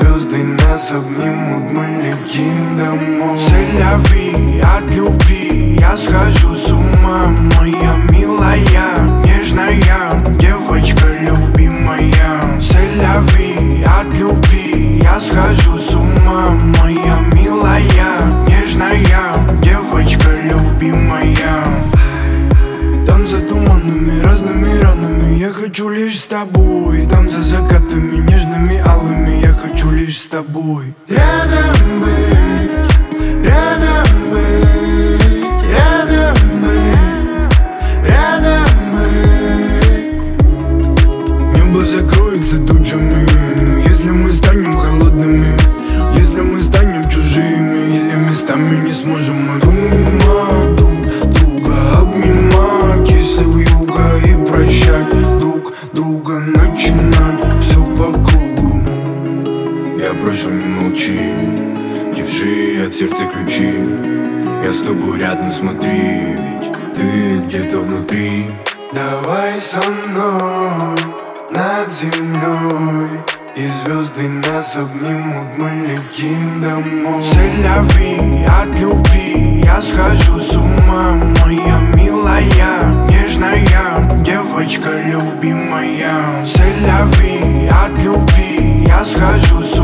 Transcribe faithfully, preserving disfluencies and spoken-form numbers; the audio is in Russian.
звезды нас обнимут, мы летим домой. C'est la vie, от любви я схожу с ума. Моя милая, нежная девочка любимая. C'est la vie, от любви я схожу с ума. Моя милая, нежная девочка любимая. Там за туманами, разными ранами я хочу лишь с тобой. Там за закатами, нежными алыми я хочу лишь с тобой. Рядом быть, рядом быть, рядом быть, рядом быть. Небо закроется тучами, если мы станем холодными, если мы станем чужими, или местами не сможем мы понимать друг друга, обнимать, если вьюга, и прощать друг друга, начинать все по кругу. Я прошу, не молчи, держи от сердца ключи. Я с тобой рядом, смотри, ведь ты где-то внутри. Давай со мной над землей, и звезды нас обнимут, мы летим домой. C'est la vie, от любви я схожу с ума. Моя милая, нежная девочка любимая. C'est la vie, от любви я схожу с ума.